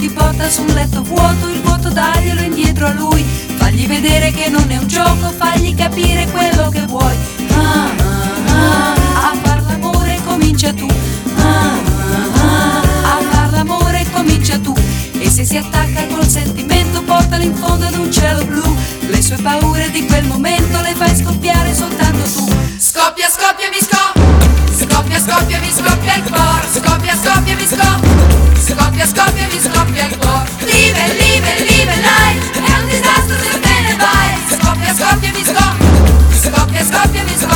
ti porta su un letto vuoto, il vuoto daglielo indietro a lui. Fagli vedere che non è un gioco, fagli capire quello che vuoi. A far l'amore comincia tu. A far l'amore comincia tu. E se si attacca col sentimento, portalo in fondo ad un cielo blu. Le sue paure di quel momento le fai scoppiare soltanto tu. Scoppia, scoppia, mi scoppia, scoppia, mi scoppia il cuore. Scoppia, scoppia, mi scoppia, scoppia, mi scoppia il cuore. Live, live, live, life, è un disastro se te ne vai. Scoppia, scoppia, mi scoppia, scoppia, scoppia, mi scoppia.